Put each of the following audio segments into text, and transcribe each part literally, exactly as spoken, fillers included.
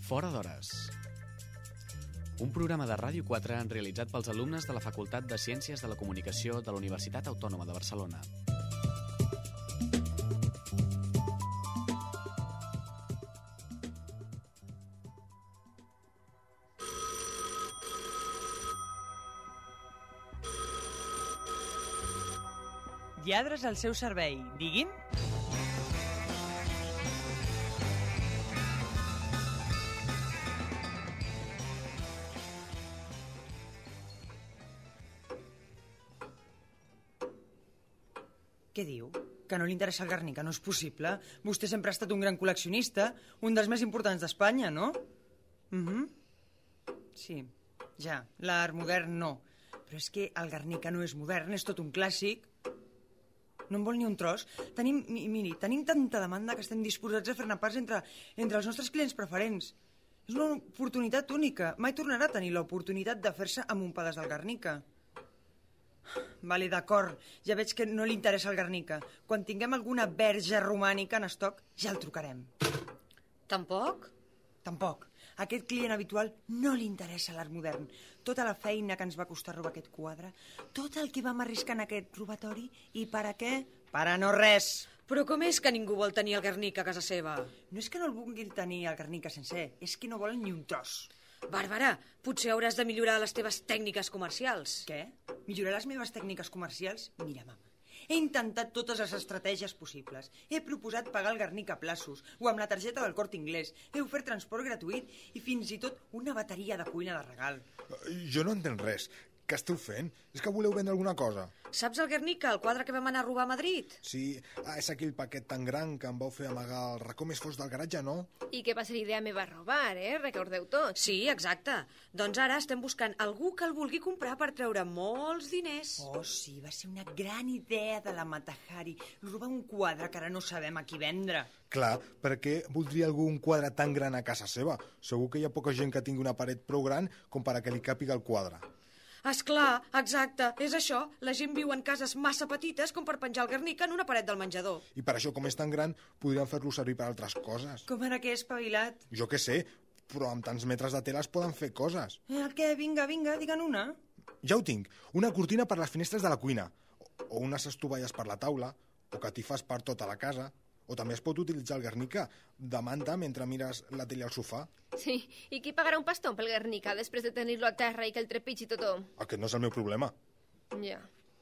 Fora d'hores. Un programa de Ràdio quatre realitzat pels alumnes de la Facultat de Ciències de la Comunicació de la Universitat Autònoma de Barcelona. Lladres al seu servei, digui'm. Què diu? Que no li interessa el Guernica, no és possible. Vostè sempre ha estat un gran col·leccionista, un dels més importants d'Espanya, no? Mhm. Sí, ja, l'art modern no. Però és que el Guernica no és modern, és tot un clàssic. No en vol ni un tros? Tenim, miri, tenim tanta demanda que estem disposats a fer-ne pas entre, entre els nostres clients preferents. És una oportunitat única. Mai tornarà a tenir l'oportunitat de fer-se amb un pedaç del Guernica. Vale, d'acord. Ja veig que no li interessa el Guernica. Quan tinguem alguna verge romànica en estoc, ja el trucarem. Tampoc? Tampoc. A aquest client habitual no li interessa l'art modern. Tota la feina que ens va costar robar aquest quadre, tot el que vam arriscar en aquest robatori, i per a què? Per a no res. Però com és que ningú vol tenir el Guernica a casa seva? No és que no el vulguin tenir el Guernica sencer, és que no volen ni un tros. Bàrbara, potser hauràs de millorar les teves tècniques comercials. Què? Millorar les meves tècniques comercials? Mira, mama, he intentat totes les estratègies possibles. He proposat pagar el Guernica a plaços o amb la targeta del Corte Inglés. He ofert transport gratuït i fins i tot una bateria de cuina de regal. Jo no entenc res. Què esteu fent? És que voleu vendre alguna cosa? Saps el Guernica, el quadre que vam anar a robar a Madrid? Sí, ah, és aquell paquet tan gran que em vau fer amagar el racó més fos del garatge, no? I que va ser idea meva robar, eh? Recordeu tot. Sí, exacte. Doncs ara estem buscant algú que el vulgui comprar per treure molts diners. Oh, sí, va ser una gran idea de la Matahari. Robar un quadre que ara no sabem a qui vendre. Clar, perquè voldria algú un quadre tan gran a casa seva? Segur que hi ha poca gent que tingui una paret prou gran com per a que li càpiga el quadre. Esclar, exacte, és això. La gent viu en cases massa petites com per penjar el Guernica en una paret del menjador. I per això, com és tan gran, podrien fer-lo servir per altres coses. Com ara que és espavilat? Jo què sé, però amb tants metres de tela es poden fer coses. Eh, el què? Vinga, vinga, digue'n una. Ja ho tinc. Una cortina per les finestres de la cuina, o unes estovalles per la taula, o catifes per tota la casa. O també es pot utilitzar el Guernica de manta mentre mires la tele al sofà. Sí, i qui pagarà un pastón pel Guernica després de tenir-lo a terra i que el trepitgi tot? Aquest no és el meu problema. Ja.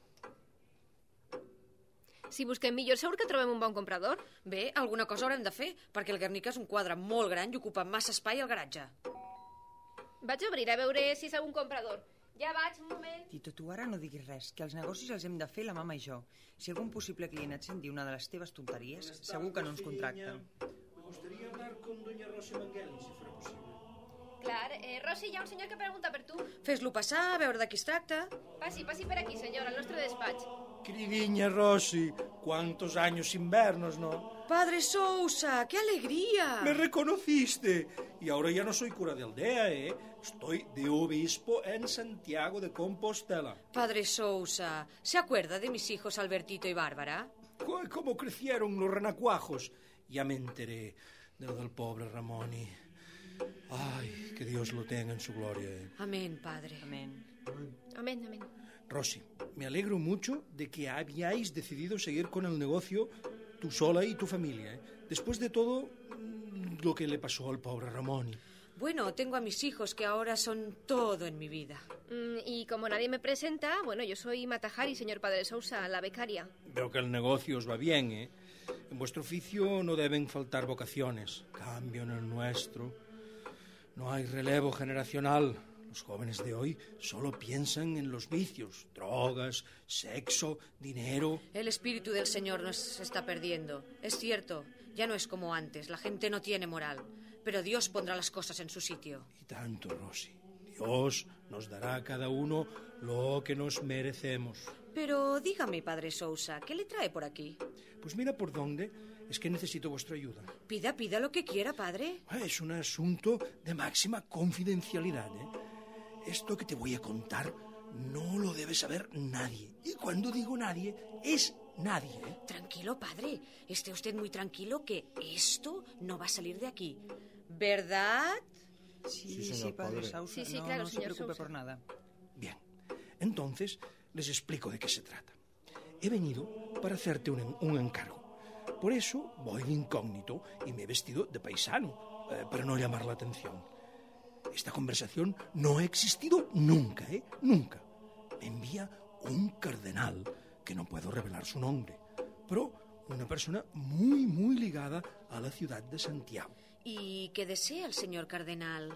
Si busquem millor, segur que trobem un bon comprador. Bé, alguna cosa haurem de fer, perquè el Guernica és un quadre molt gran i ocupa massa espai al garatge. Vaig a obrir a veure si és algun comprador. Ja vaig, un moment. Tito, tu ara no diguis res, que els negocis els hem de fer la mama i jo. Si algun possible client et sent dir una de les teves tonteries, segur que no ens contracta. Me gustaría hablar con doña Rosy Mangueli, si fuera posible. Clar, eh, Rosy, hi ha un senyor que pregunta per tu. Fes-lo passar, a veure de qui es tracta. Passi, passi per aquí, senyor, al nostre despatx. Queridinha Rosy, cuántos años sin vernos, ¿no? Padre Sousa, qué alegría. Me reconociste. Y ahora ya no soy cura de aldea, ¿eh? Estoy de obispo en Santiago de Compostela. Padre Sousa, ¿se acuerda de mis hijos Albertito y Bárbara? ¿Cómo crecieron los renacuajos? Ya me enteré de lo del pobre Ramoni. Ay, que Dios lo tenga en su gloria. ¿eh? Amén, padre. Amén. Amén, amén. Rosy, me alegro mucho de que habíais decidido seguir con el negocio tú sola y tu familia. ¿eh? Después de todo lo que le pasó al pobre Ramoni. Bueno, tengo a mis hijos que ahora son todo en mi vida. Mm, y como nadie me presenta, bueno, yo soy Matahari, señor Padre Sousa, la becaria. Veo que el negocio os va bien, ¿eh? En vuestro oficio no deben faltar vocaciones. Cambio en el nuestro. No hay relevo generacional. Los jóvenes de hoy solo piensan en los vicios, drogas, sexo, dinero. El espíritu del Señor nos está perdiendo. Es cierto, ya no es como antes, la gente no tiene moral. Pero Dios pondrá las cosas en su sitio. Y tanto, Rosy. Dios nos dará a cada uno lo que nos merecemos. Pero dígame, Padre Sousa, ¿qué le trae por aquí? Pues mira por dónde. Es que necesito vuestra ayuda. Pida, pida lo que quiera, Padre. Es un asunto de máxima confidencialidad, ¿eh? Esto que te voy a contar no lo debe saber nadie. Y cuando digo nadie, es nadie, ¿eh? Tranquilo, padre. Esté usted muy tranquilo que esto no va a salir de aquí. ¿Verdad? Sí, Sí, sí, señor padre padre. Sousa. Sí, sí, no, claro, no se señor preocupe Sousa. por nada. Bien, entonces les explico de qué se trata. He venido para hacerte un, en- un encargo. Por eso voy de incógnito y me he vestido de paisano, eh, para no llamar la atención. Esta conversación no ha existido nunca, ¿eh? Nunca. Me envía un cardenal, que no puedo revelar su nombre, pero una persona muy, muy ligada a la ciudad de Santiago. ¿Y qué desea el señor cardenal?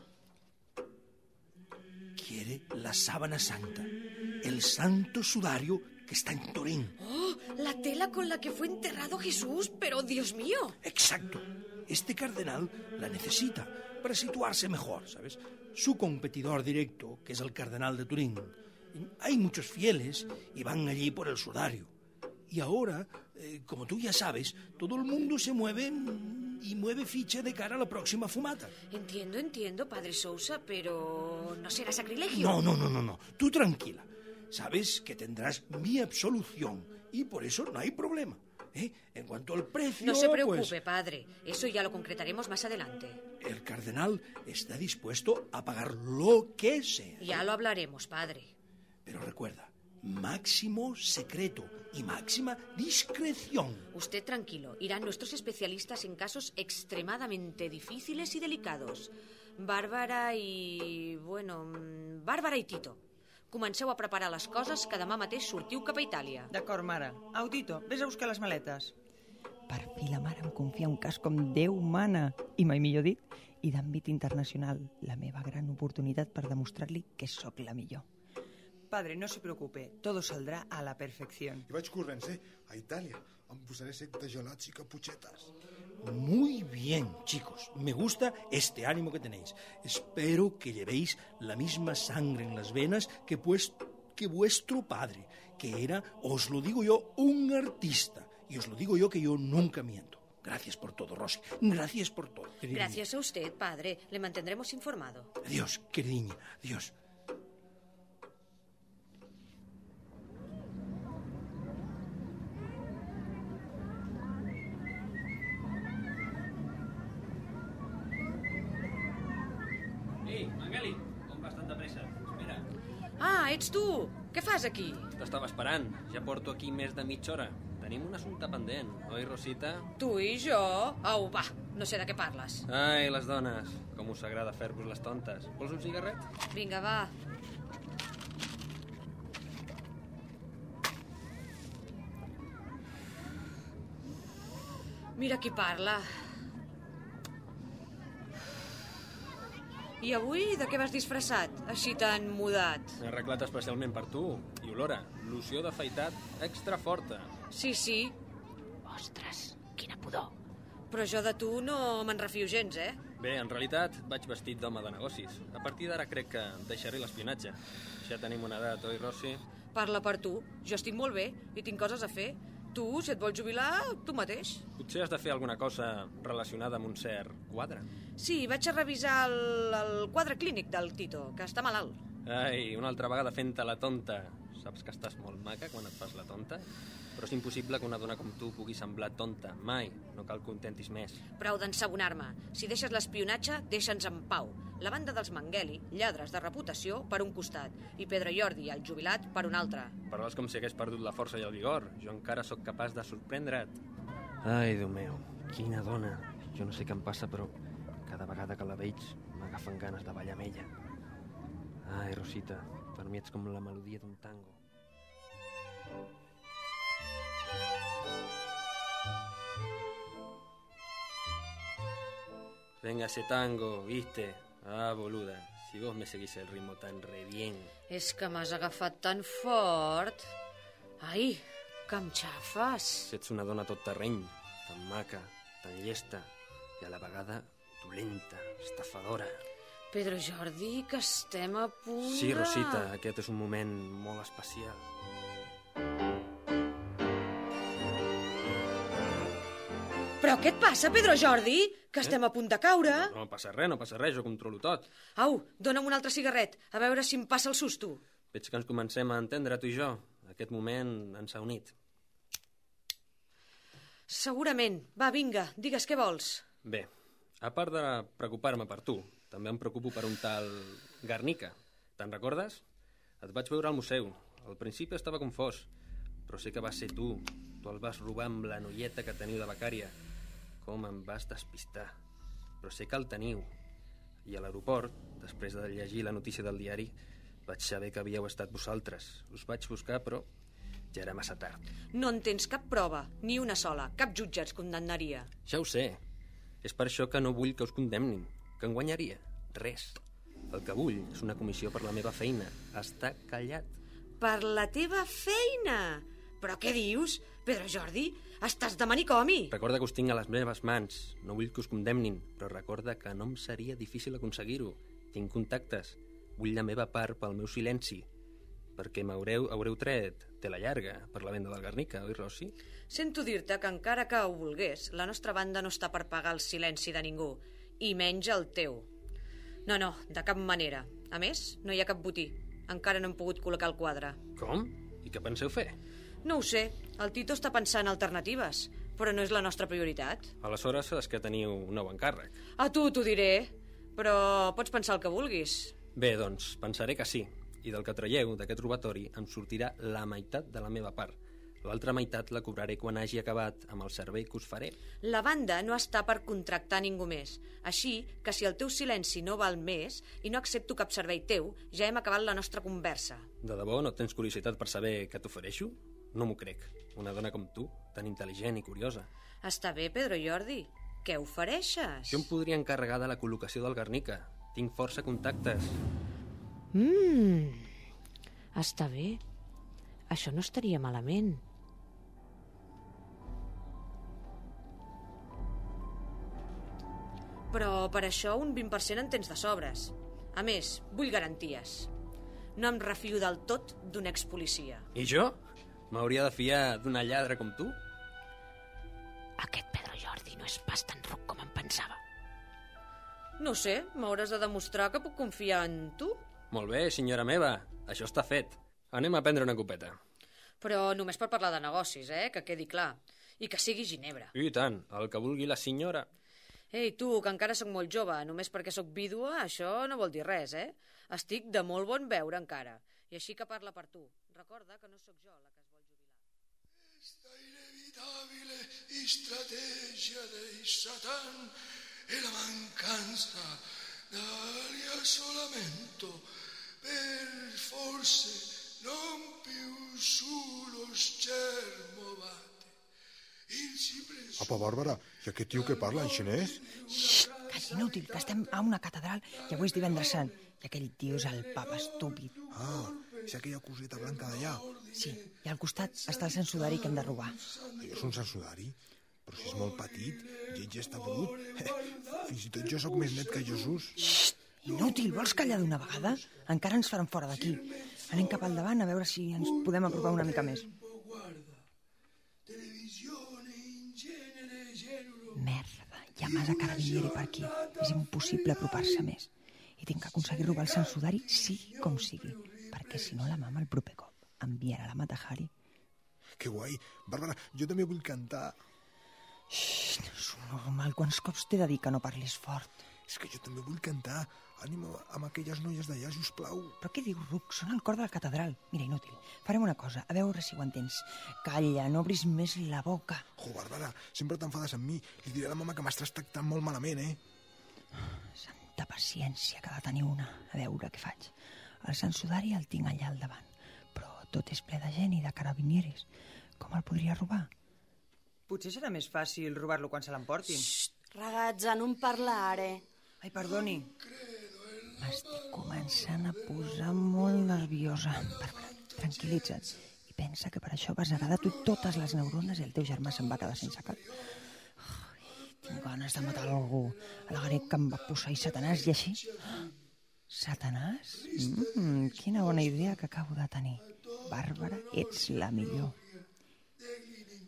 Quiere la sábana santa, el santo sudario que está en Turín. ¡Oh! La tela con la que fue enterrado Jesús, pero Dios mío. Exacto. Este cardenal la necesita para situarse mejor, ¿sabes? Su competidor directo, que es el cardenal de Turín. Hay muchos fieles y van allí por el sudario. Y ahora, eh, como tú ya sabes, todo el mundo se mueve mm, y mueve ficha de cara a la próxima fumata. Entiendo, entiendo, padre Sousa, pero ¿no será sacrilegio? No, no, no, no, no. Tú tranquila. Sabes que tendrás mi absolución y por eso no hay problema. ¿eh? En cuanto al precio, No se preocupe, pues, padre. Eso ya lo concretaremos más adelante. el cardenal está dispuesto a pagar lo que sea. Ya lo hablaremos, padre. Pero recuerda, máximo secreto y máxima discreción. Usted tranquilo. Irán nuestros especialistas en casos extremadamente difíciles y delicados. Bàrbara i... bueno... mm, Bàrbara i Tito. Comenceu a preparar les coses que demà mateix sortiu cap a Itàlia. D'acord, mare. Au, Tito, vés a buscar les maletes. Per fi la mare em confia un cas com Déu mana, i mai millor dit, i d'àmbit internacional, la meva gran oportunitat per demostrar-li que sóc la millor. Padre, no se preocupe, todo saldrá a la perfección. I vaig corrents, eh? A Itàlia. Em posaré sec de gelats i caputxetes. Muy bien, chicos. Me gusta este ánimo que tenéis. Espero que llevéis la misma sangre en las venas que, pues, que vuestro padre, que era, os lo digo yo, un artista. Y os lo digo yo que yo nunca miento. Gracias por todo, Rosy. Gracias por todo. querida Gracias a usted, padre. Le mantendremos informado. mía. Adiós, queridinha. Adiós. Ei, Mangali, on vas tan de pressa? Espera, Ah, ets tu! Què fas aquí? t'estava esperant. Ja porto aquí més de mitja hora. Tenim un assumpte pendent, oi, Rosita? Tu i jo? Au, va, no sé de què parles. Ai, les dones, com us agrada fer-vos les tontes. Vols un cigarret? Vinga, va. Mira qui parla. I avui de què vas disfressat, així tan mudat? He arreglat especialment per tu. I olora, loció d'afaitat extra forta. Sí, sí. Ostres, quina pudor. Però jo de tu no me'n refio gens, eh? Bé, en realitat vaig vestit d'home de negocis. A partir d'ara crec que deixaré l'espionatge. Ja tenim una edat, oi, Rossi? Parla per tu. Jo estic molt bé i tinc coses a fer. Tu, si et vols jubilar, tu mateix. Potser has de fer alguna cosa relacionada amb un cert quadre. Sí, vaig a revisar el, el quadre clínic del Tito, que està malalt. Ai, una altra vegada fent-te la tonta. Saps que estàs molt maca quan et fas la tonta? Però és impossible que una dona com tu pugui semblar tonta. Mai. No cal que contentis més. Prou d'ensabonar-me. Si deixes l'espionatge, deixa'ns en pau. La banda dels Mangueli, lladres de reputació, per un costat, i Pedro Jordi, el jubilat, per un altre. Parles com si hagués perdut la força i el vigor. Jo encara sóc capaç de sorprendre't. Ai, Déu meu, quina dona. Jo no sé què em passa, però cada vegada que la veig m'agafen ganes de ballar amb ella. Ai, Rosita, per mi ets com la melodia d'un tango. Venga ese tango, ¿viste? Ah, boluda, si vos me seguís el ritmo tan re bien. És que m'has agafat tan fort. Ai, que em xafes. Si ets una dona tot terreny, tan maca, tan llesta, i a la vegada dolenta, estafadora. Pedro Jordi, que estem a punt Sí, de- Rosita, aquest és un moment molt especial. Però què et passa, Pedro Jordi? Que estem a punt de caure. No passa res, no passa res, jo controlo tot. Au, dona'm un altre cigarret, a veure si em passa el susto. Veig que ens comencem a entendre, tu i jo. Aquest moment ens ha unit. Segurament. Va, vinga, digues què vols. Bé, A part de preocupar-me per tu, també em preocupo per un tal Guernica. Te'n recordes? Et vaig veure al museu. Al principi estava confós, però sé que vas ser tu. Tu el vas robar amb la noieta que teniu de becària. Com em vas despistar. Però sé que el teniu. I a l'aeroport, després de llegir la notícia del diari, vaig saber que havíeu estat vosaltres. Us vaig buscar, però ja era massa tard. No en tens cap prova, ni una sola. Cap jutge ens condemnaria. Ja ho sé. És per això que no vull que us condemnin. Que en guanyaria? Res. El que vull és una comissió per la meva feina. Està callat. Per la teva feina? Però què dius? Pedro Jordi, estàs de manicomi. Recorda que us tinc a les meves mans. No vull que us condemnin, però recorda que no em seria difícil aconseguir-ho. Tinc contactes. Vull la meva part pel meu silenci. Perquè m'haureu haureu tret de la llarga per la venda del Guernica, oi, Rossi? Sento dir-te que encara que ho volgués, la nostra banda no està per pagar el silenci de ningú, i menys el teu. No, no, de cap manera. A més, no hi ha cap botí. Encara no hem pogut col·locar el quadre. Com? I què penseu fer? No ho sé. El Tito està pensant alternatives, però no és la nostra prioritat. Aleshores és que teniu un nou encàrrec. A tu t'ho diré, però pots pensar el que vulguis. Bé, doncs, pensaré que sí. I del que traieu d'aquest robatori em sortirà la meitat de la meva part. L'altra meitat la cobraré quan hagi acabat amb el servei que us faré. La banda no està per contractar ningú més. Així que si el teu silenci no val més i no accepto cap servei teu, ja hem acabat la nostra conversa. De debò no tens curiositat per saber què t'ofereixo? No m'ho crec. Una dona com tu, tan intel·ligent i curiosa. Està bé, Pedro Jordi. Què ofereixes? Jo em podria encarregar de la col·locació del Guernica. Tinc força contactes. Mmm, està bé. Això no estaria malament. Però per això un vint per cent en tens de sobres. A més, vull garanties. No em refio del tot d'un expolicia. I jo? M'hauria de fiar d'una lladra com tu? Aquest Pedro Jordi no és pas tan ruc com em pensava. No sé, m'hauràs de demostrar que puc confiar en tu. Molt bé, senyora meva, això està fet. Anem a prendre una copeta. Però només per parlar de negocis, eh? Que quedi clar. I que sigui ginebra. I tant, el que vulgui la senyora. Ei, tu, que encara sóc molt jove, només perquè sóc vídua, això no vol dir res, eh? Estic de molt bon veure encara. I així que parla per tu. Recorda que no sóc jo la que es vol jubilar. Esta inevitabile estrategia de Satán è la mancanza dagli assolamento per forse non più sullo schermo bate. Apa, Bàrbara, i aquest tio que parla en xinès? Xxt, que és inútil, que estem a una catedral i avui és divendres sant. I aquell tio és el papa estúpid. Ah, és aquella coseta blanca d'allà. Sí, i al costat està el Sant Sudari que hem de robar. Allò és un Sant Sudari? Però si és molt petit, lleig i està brut. Fins i tot jo sóc més net que Jesús. Xxt, inútil, vols callar d'una vegada? Encara ens faran fora d'aquí. Anem cap al davant a veure si ens podem apropar una mica més. Merda, hi ha massa carabinieri per aquí. És impossible apropar-se més. I tinc que aconseguir robar el Sant Sudari sigui com sigui, perquè si no la mama el proper cop enviarà la Matahari. Que guai. Bàrbara, jo també vull cantar. Xxt, és normal. Quants cops t'he de dir que no parlis fort? És que jo també vull cantar. Ànima amb aquelles noies d'allà, sisplau. Però què dius, Ruc? Són al cor de la catedral. Mira, inútil. Farem una cosa, a veure si ho entens. Calla, no obris més la boca. Jo, Bàrbara, sempre t'enfades amb mi. Li diré a la mama que m'estàs tractant molt malament, eh? Santa paciència que ha de tenir una. A veure què faig. El Sant Sudari el tinc allà al davant. Però tot és ple de gent i de carabinieris. Com el podria robar? Potser serà més fàcil robar-lo quan se l'emportin. Xxt, ragazza, non parlare. Ai, perdoni. M'estic començant a posar molt nerviosa. Bàrbara, tranquil·litza't. I pensa que per això vas negar de tu totes les neurones i el teu germà se'n va quedar sense cap. Ai, tinc ganes de matar algú. El grec que em va posar i Satanàs i així. Satanàs? Mm, quina bona idea que acabo de tenir. Bàrbara, ets la millor.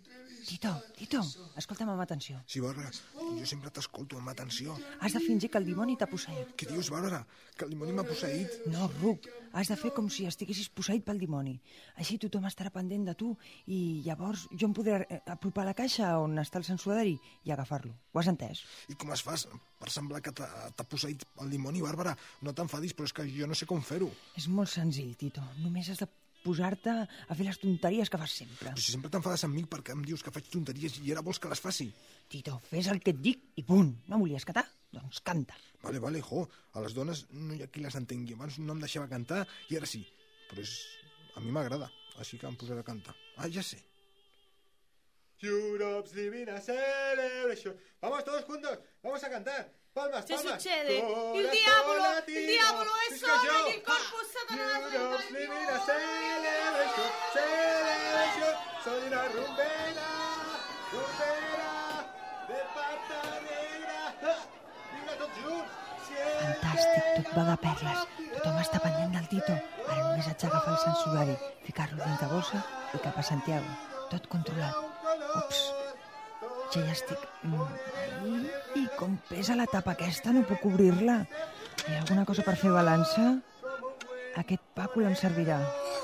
Tito, Tito, escolta'm amb atenció. Sí, Bàrbara, jo sempre t'escolto amb atenció. Has de fingir que el dimoni t'ha posseït. Què dius, Bàrbara? Que el dimoni m'ha posseït? No, ruc, has de fer com si estiguessis posseït pel dimoni. Així tothom estarà pendent de tu i llavors jo em podré apropar a la caixa on està el Sant Sudari i agafar-lo. Ho has entès? I com es fas per semblar que t'ha t'ha posseït el dimoni, Bàrbara? No t'enfadis, però és que jo no sé com fer-ho. És molt senzill, Tito. Només has de posar-te a fer les tonteries que fas sempre. Però si sempre t'enfades amb mi perquè em dius que faig tonteries i ara vols que les faci. Tito, fes el que et dic i punt. No volies cantar? Doncs canta. Vale, vale, jo. A les dones no hi ha qui les entengui. Abans no em deixava cantar i ara sí. Però és... a mi m'agrada, així que em posaré a cantar. Ah, ja sé. Europe's living a celebration. Vamos todos juntos, vamos a cantar. Palmas, ¿Qué palmas. sucede? Corazón ¡El diablo! latino. ¡El diablo es Sí, que yo. sobre el corpus satanás! Europe's living a celebration, celebration. Soy una rumbera, rumbera de pata negra. Ah, vinga tots junts. Fantàstic, tot va de perles. Tothom està pendent del Tito. Ara només haig d'agafar el Sant Sudari, ficar-lo dins de bossa i cap a Santiago. Tot controlat. Ups, ja hi estic. Mm. I com pesa la tapa aquesta, no puc obrir-la. Hi ha alguna cosa per fer balança? Aquest pàcul em servirà.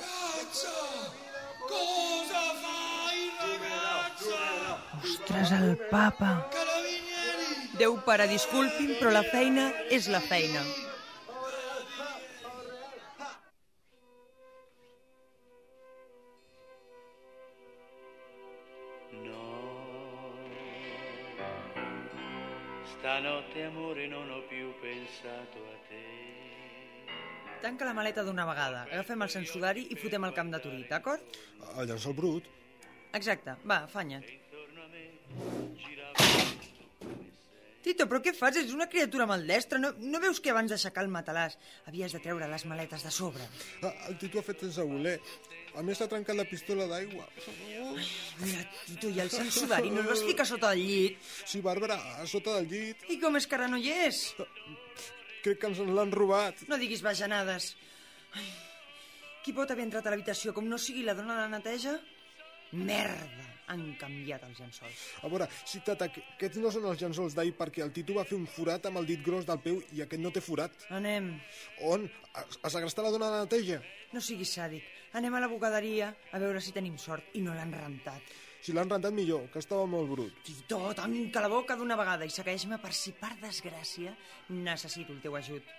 Ostres, el papa! Déu pare, disculpin, però la feina és la feina. Stanotte amore non ho più pensato a te. Tanca la maleta d'una vegada, agafem el Sant Sudari i fotem al camp de Turí, d'acord? El llençol brut. Exacte, va, afanya't. Tito, però què fas? Ets una criatura maldestra. No, no veus que abans d'aixecar el matalàs havies de treure les maletes de sobre? Ah, el Tito ha fet sense voler. A més s'ha trencat la pistola d'aigua. Mira, Tito, i el Sant Sudari no el vas ficar sota del llit? Sí, Bàrbara, a sota del llit. I com és que ara no hi és? Crec que ens l'han robat. No diguis bajanades. Ai, qui pot haver entrat a l'habitació com no sigui la dona de la neteja? Merda, han canviat els llençols. A veure, sí, tata, aquests no són els llençols d'ahir perquè el Tito va fer un forat amb el dit gros del peu i aquest no té forat. Anem. On? A, a segrestar la dona de la neteja? No siguis sàdic. Anem a la bugaderia a veure si tenim sort i no l'han rentat. Si l'han rentat millor, que estava molt brut. Tito, tanca la boca d'una vegada i segueix-me per si, per desgràcia, necessito el teu ajut.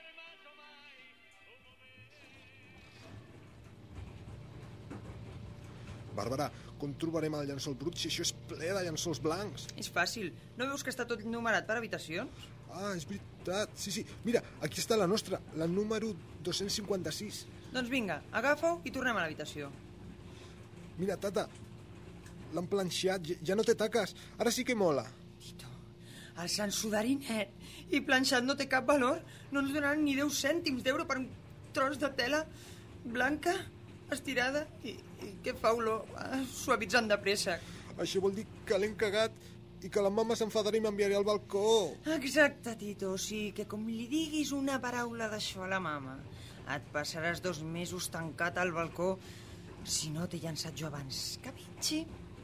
Bàrbara, com trobarem el llençol brut si això és ple de llençols blancs? És fàcil. No veus que està tot numerat per habitacions? Ah, és veritat. Sí, sí. Mira, aquí està la nostra, la número dos-cents cinquanta-sis. Doncs vinga, agafa-ho i tornem a l'habitació. Mira, tata, l'han planxat, ja no té taques. Ara sí que mola. Tito, el Sant Sudari net i planxat no té cap valor. No ens donaran ni deu cèntims d'euro per un tros de tela blanca, estirada i, i que fa olor eh, suavitzant de préssec. Això vol dir que l'hem cagat i que la mama s'enfadarà i m'enviaré al balcó. Exacte, Tito. O sigui que com li diguis una paraula d'això a la mama, et passaràs dos mesos tancat al balcó si no t'he llançat jo abans. Capisci?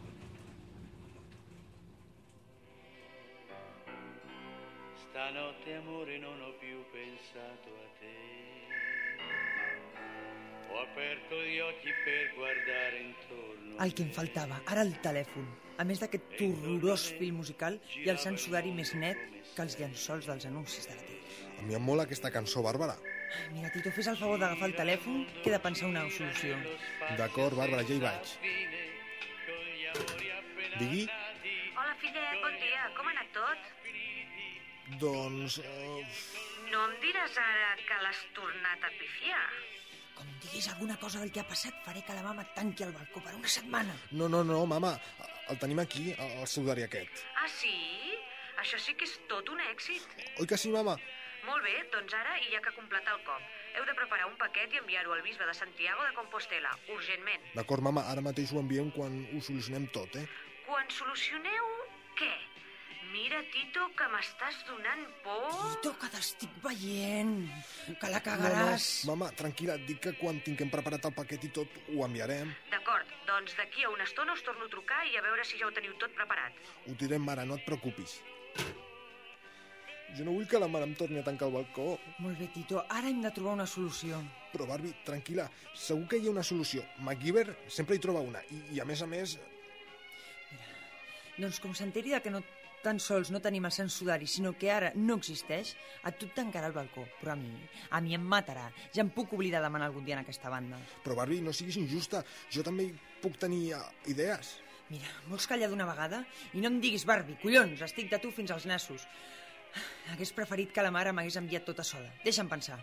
Stanotte amore non ho più pensato a te. Ho aperto gli occhi per guardare intorno. El que em faltava, ara el telèfon. A més d'aquest horrorós fil musical i el Sant Sudari més net que els llençols dels anuncis de la tele. A mi em mola aquesta cançó, Bàrbara. Mira, Tito, fes el favor d'agafar el telèfon, que he de pensar una solució. D'acord, Bàrbara, ja hi vaig. Digui? Hola, fillet, bon dia. Com ha anat tot? Doncs... Uh... No em diràs ara que l'has tornat a pifiar? Com diguis alguna cosa del que ha passat, faré que la mama tanqui el balcó per una setmana. No, no, no, mama. El tenim aquí, el Sudari aquest. Ah, sí? Això sí que és tot un èxit. Oi que sí, mama? Molt bé, doncs ara hi ha que completar el cop. Heu de preparar un paquet i enviar-ho al bisbe de Santiago de Compostela, urgentment. D'acord, mama, ara mateix ho enviem quan ho solucionem tot, eh? Quan solucioneu què? Mira, Tito, que m'estàs donant por. Tito, que t'estic veient. Que la cagaràs. No, no, mama, tranquil·la, dic que quan tinguem preparat el paquet i tot ho enviarem. D'acord, doncs d'aquí a una estona us torno a trucar i a veure si ja ho teniu tot preparat. Ho direm, mare, no et preocupis. Jo no vull que la mare em torni a tancar el balcó. Molt bé, Tito, ara hem de trobar una solució. Però, Barbie, tranquil·la, segur que hi ha una solució. MacGyver sempre hi troba una. I, i a més a més... Mira, doncs com s'enteri que no tan sols no tenim el sant sudari, sinó que ara no existeix, a tu et tancarà el balcó. Però a mi, a mi em matarà. Ja em puc oblidar de demanar algun dia en aquesta banda. Però, Barbie, no siguis injusta. Jo també puc tenir uh, idees. Mira, vols callar d'una vegada? I no em diguis Barbie, collons, estic de tu fins als nassos. Hagués preferit que la mare m'hagués enviat tota sola. Deixa'm pensar.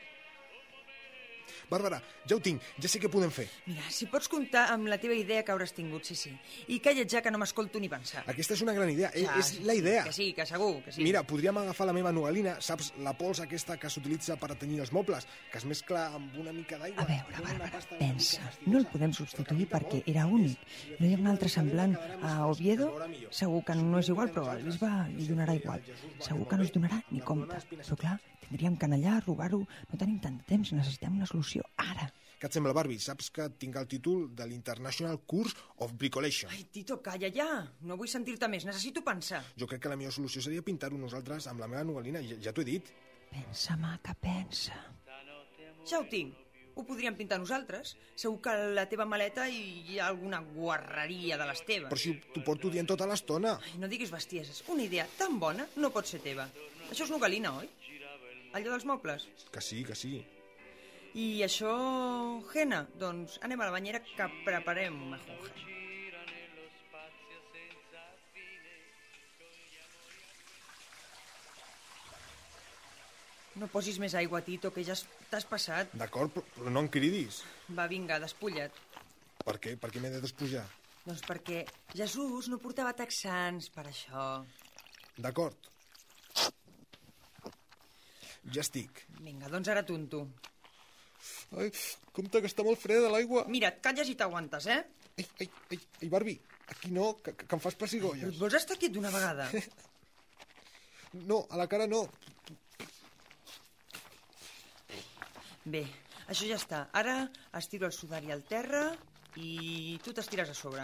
Bàrbara, ja ho tinc, ja sé què podem fer. Mira, si pots comptar amb la teva idea que hauràs tingut, sí, sí. I calla't ja, que no m'escolto ni pensar. Aquesta és una gran idea, ja, és la idea. Que sí, que segur, que sí. Mira, podríem agafar la meva nogal·lina, saps, la pols aquesta que s'utilitza per tenyir els mobles, que es mescla amb una mica d'aigua. A veure, Bàrbara, pensa, no el podem substituir perquè era únic. No hi ha un altre semblant a Oviedo? Segur que no és igual, però al bisbe li donarà igual. Segur que no es donarà ni compte. Però clar, tindríem que anar allà, robar-ho. No tenim tant de temps, necessitem una solució ara. Què et sembla, Barbie? Saps que tinc el títol de l'International Course of Bricolation. Ai, Tito, calla ja. No vull sentir-te més, necessito pensar. Jo crec que la millor solució seria pintar-ho nosaltres amb la meva novel·lina, ja, ja t'ho he dit. Pensa, maca, pensa. Ja ho tinc. Ho podríem pintar nosaltres. Segur que a la teva maleta hi ha alguna guarreria de les teves. Però si t'ho porto dient tota l'estona. Ai, no diguis bestieses. Una idea tan bona no pot ser teva. Això és novel·lina, oi? Allò dels mobles? Que sí, que sí. I això, Jena? Doncs anem a la banyera que preparem una jonja. No posis més aigua, Tito, que ja t'has passat. D'acord, però no em cridis. Va, vinga, despulla't. Per què? Per què m'he de despullar? Doncs perquè Jesús no portava texans, per això. D'acord. Ja estic. Vinga, doncs ara tunto. Ai, compte que està molt freda l'aigua. Mira, et calles i t'aguantes, eh? Ai, ai, ai, ai, Barbie, aquí no, que, que em fas pessigolles. Vols estar quiet d'una vegada? No, a la cara no. Bé, això ja està. Ara estiro el sudari al terra i tu t'estires a sobre.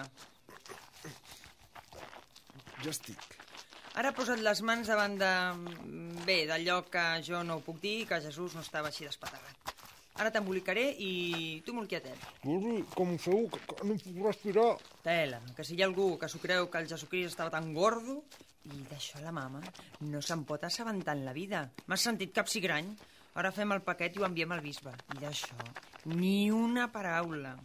Ja estic. Ara posa't les mans davant de... Bé, d'allò que jo no ho puc dir, que Jesús no estava així despaterrat. Ara t'embolicaré i tu molt quietet. Barbie, com ho feu? Que, que no puc respirar. Tela, que si hi ha algú que s'ho creu que el Jesucrist estava tan gordo, i d'això la mama no se'n pot assabentar en la vida. M'has sentit capsigrany? Ara fem el paquet i ho enviem al bisbe. I d'això, ni una paraula.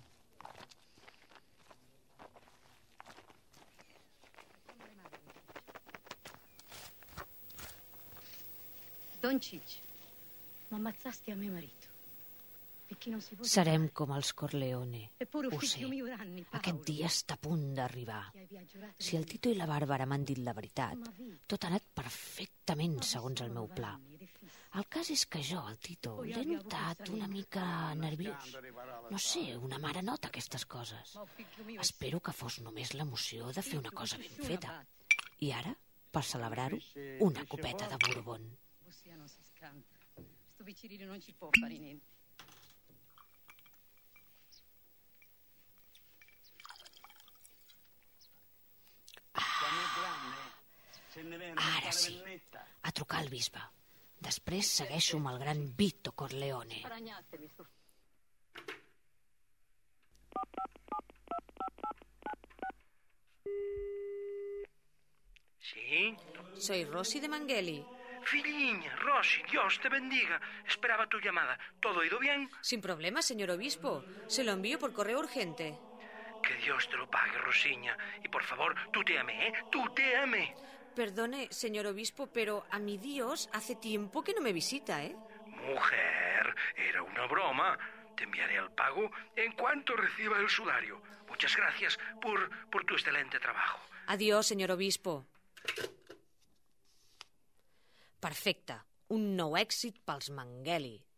Doncic, m'ammazzasti a mio marito. Serem com els Corleone. Ho sé. Aquest dia està a punt d'arribar. Si el Tito i la Bàrbara m'han dit la veritat, tot ha anat perfectament segons el meu pla. El cas és que jo, el Tito, l'he notat una mica nerviós. No sé, una mare nota aquestes coses. Espero que fos només l'emoció de fer una cosa ben feta. I ara, per celebrar-ho, una copeta de Bourbon. Sto bicirino non ci può fare niente. Ara sí, a trucar al bisbe. Després segueixo amb el gran Vito Corleone. ¿Sí? Soy Rosy de Mangueli. Filliña, Rosy, Dios te bendiga. Esperaba tu llamada. ¿Todo ha ido bien? Sin problema, señor obispo. Se lo envío por correo urgente. Que Dios te lo pague, Rosiña. Y por favor, tutéame, ¿eh? Tutéame. Perdone, señor obispo, pero a mi Dios hace tiempo que no me visita, ¿eh? Mujer, era una broma. Te enviaré el pago en cuanto reciba el sudario. Muchas gracias por, por tu excelente trabajo. Adiós, señor obispo. Perfecte. Un nou èxit pels Mangueli.